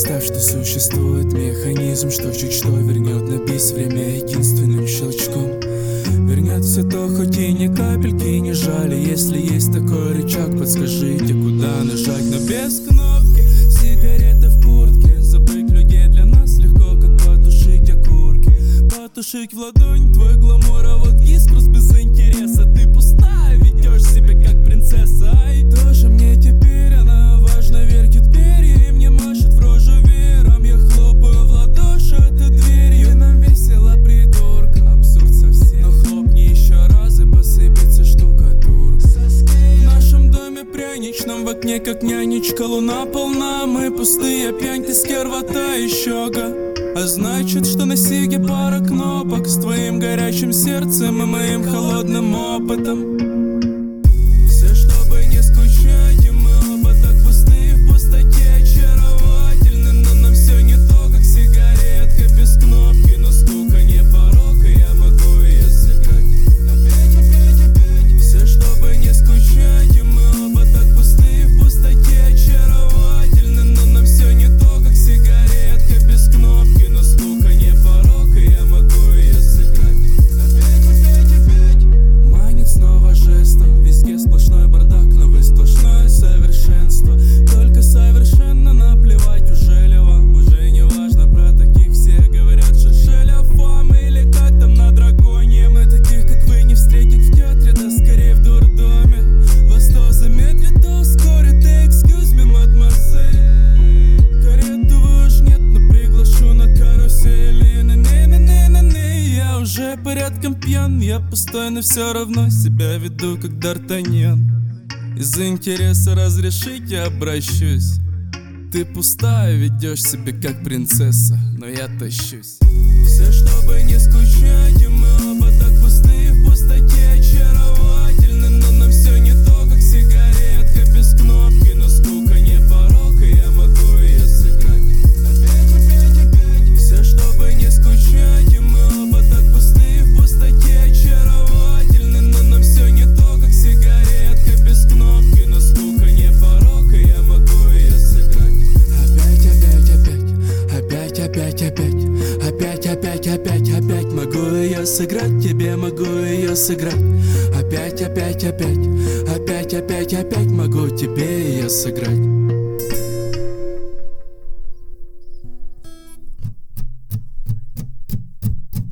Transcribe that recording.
Представь, что существует механизм, что чуть что вернет на бис время единственным щелчком. Вернет все то, хоть и ни капельки не жали. Если есть такой рычаг, подскажите, куда нажать. Но без кнопки, сигареты в куртке. Забыть людей для нас легко, как потушить окурки. Потушить в ладонь твой гламур, а вот искрус без интереса. Ты пустая, ведешь себя как принцесса. Ай, тоже мне теперь она важно вертит перья и мне машет в рожу веером. Я хлопаю в ладоши этой дверью. И нам весело, придурка, абсурд совсем. Но хлопни еще раз и посыпется штукатурка. В нашем доме пряничном в окне как нянечка. Луна полна, мы пустые, пьянь, ты стерва, та еще га. А значит, что на сиге пара кнопок с твоим горячим сердцем и моим холодным опытом. Все, чтобы не скучать, и мы оба так пустые в пустоте, очаровательны. Но нам все не то, как сигаретка без кнопки. Но скука не порок, и я могу ее сыграть. Опять. Все, чтобы не скучать, и мы оба так пустые в пустоте, очаровательны. Но нам все не то, как сигаретка без кнопки. Но скука не порок, и я могу ее сыграть. Опять. Манит снова жестом, везде сплошной бардак, но вы сплошное совершенство. Только совершенно наплевать, уже ли вам, уже не важно. Про таких все говорят, шершеля фам или как там на драконе. Мы таких, как вы, не встретить в театре, да скорее в дурдоме. Вас то замедлит, то ускорит, excuse me, мадемуазель. Карету вы уж нет, но приглашу на карусели. Не-не-не-не-не, я уже порядком пьян. Я пустой, но все равно себя веду как Д'Артаньян. Из интереса разрешите обращусь. Ты пустая, ведешь себя как принцесса, но я тащусь. Все, чтобы не скучать, и мы оба так пустые в пустоте, очаровательны. Но нам все не то, как сигаретка без кнопки. Но скука не порок, и я могу ее сыграть. Опять. Все, чтобы не скучать, и мы оба так пустые в пустоте, очаровательны. Но нам все не то, как сигаретка без кнопки. Но скука не порок, и я могу ее сыграть. Опять могу ее сыграть, тебе могу ее сыграть. Опять могу тебе ее сыграть.